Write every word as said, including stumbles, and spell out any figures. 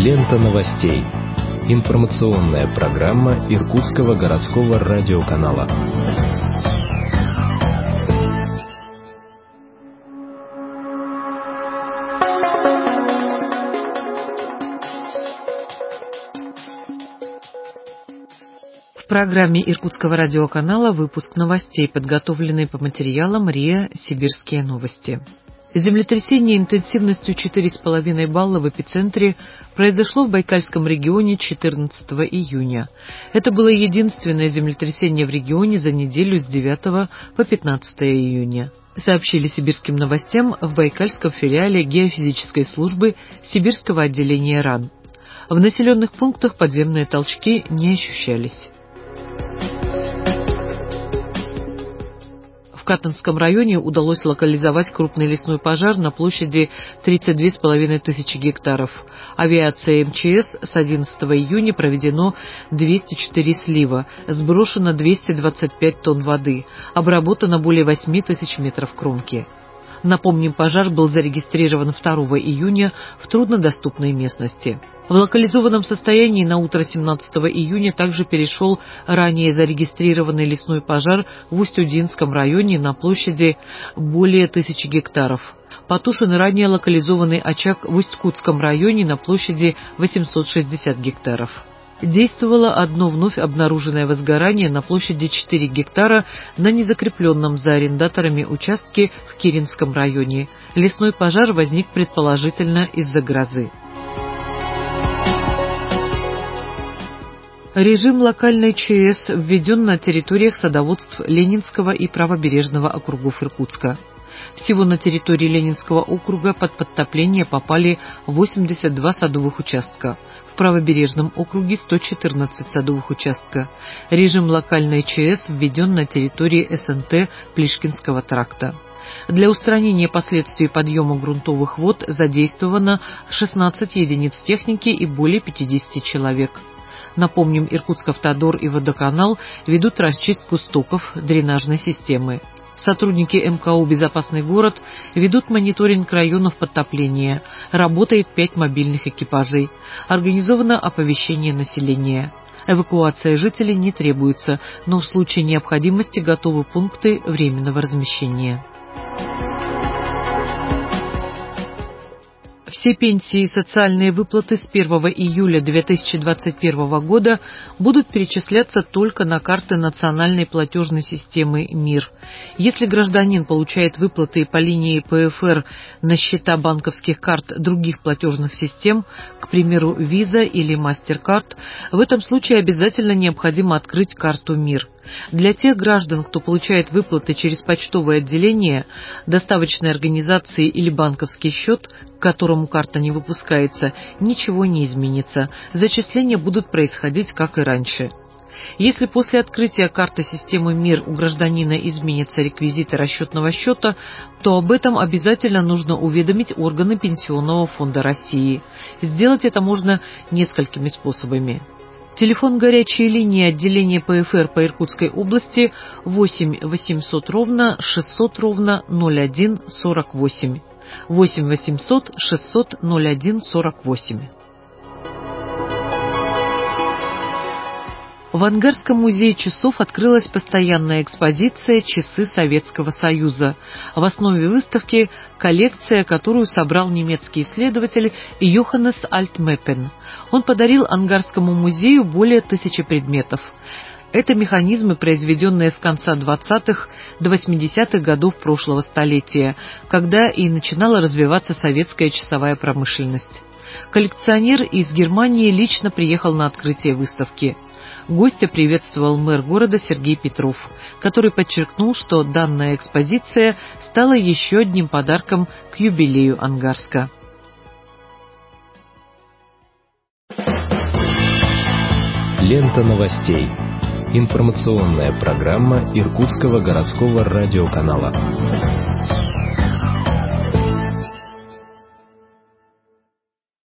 Лента новостей. Информационная программа Иркутского городского радиоканала. В программе Иркутского радиоканала выпуск новостей, подготовленный по материалам РИА «Сибирские новости». Землетрясение интенсивностью четыре с половиной балла в эпицентре произошло в Байкальском регионе четырнадцатого июня. Это было единственное землетрясение в регионе за неделю с девятого по пятнадцатое июня. Сообщили сибирским новостям в Байкальском филиале геофизической службы Сибирского отделения РАН. В населенных пунктах подземные толчки не ощущались. В Катанском районе удалось локализовать крупный лесной пожар на площади тридцать две с половиной тысячи гектаров. Авиацией МЧС с одиннадцатого июня проведено двести четыре слива, сброшено двести двадцать пять тонн воды, обработано более восемь тысяч метров кромки. Напомним, пожар был зарегистрирован второго июня в труднодоступной местности. В локализованном состоянии на утро семнадцатого июня также перешел ранее зарегистрированный лесной пожар в Усть-Удинском районе на площади более тысячи гектаров. Потушен ранее локализованный очаг в Усть-Кутском районе на площади восемьсот шестьдесят гектаров. Действовало одно вновь обнаруженное возгорание на площади четыре гектара на незакрепленном за арендаторами участке в Киринском районе. Лесной пожар возник предположительно из-за грозы. Режим локальной ЧС введен на территориях садоводств Ленинского и Правобережного округов Иркутска. Всего на территории Ленинского округа под подтопление попали восемьдесят два садовых участка. В Правобережном округе сто четырнадцать садовых участка. Режим локальной ЧС введен на территории СНТ Плишкинского тракта. Для устранения последствий подъема грунтовых вод задействовано шестнадцать единиц техники и более пятидесяти человек. Напомним, Иркутск-Автодор и Водоканал ведут расчистку стоков дренажной системы. Сотрудники МКУ «Безопасный город» ведут мониторинг районов подтопления. Работает пять мобильных экипажей. Организовано оповещение населения. Эвакуация жителей не требуется, но в случае необходимости готовы пункты временного размещения. Все пенсии и социальные выплаты с первого июля две тысячи двадцать первого года будут перечисляться только на карты национальной платежной системы МИР. Если гражданин получает выплаты по линии ПФР на счета банковских карт других платежных систем, к примеру, Visa или MasterCard, в этом случае обязательно необходимо открыть карту МИР. Для тех граждан, кто получает выплаты через почтовое отделение, доставочные организации или банковский счет, к которому карта не выпускается, ничего не изменится. Зачисления будут происходить, как и раньше. Если после открытия карты системы МИР у гражданина изменятся реквизиты расчетного счета, то об этом обязательно нужно уведомить органы Пенсионного фонда России. Сделать это можно несколькими способами. Телефон горячей линии отделения ПФР по Иркутской области восемь восемьсот ровно шестьсот ровно ноль один сорок восемь. восемь восемьсот шестьсот ноль один сорок восемь. В Ангарском музее часов открылась постоянная экспозиция «Часы Советского Союза». В основе выставки коллекция, которую собрал немецкий исследователь Йоханнес Альтмеппен. Он подарил Ангарскому музею более тысячи предметов. Это механизмы, произведенные с конца двадцатых до восьмидесятых годов прошлого столетия, когда и начинала развиваться советская часовая промышленность. Коллекционер из Германии лично приехал на открытие выставки. Гостя приветствовал мэр города Сергей Петров, который подчеркнул, что данная экспозиция стала еще одним подарком к юбилею Ангарска. Лента новостей. Информационная программа Иркутского городского радиоканала.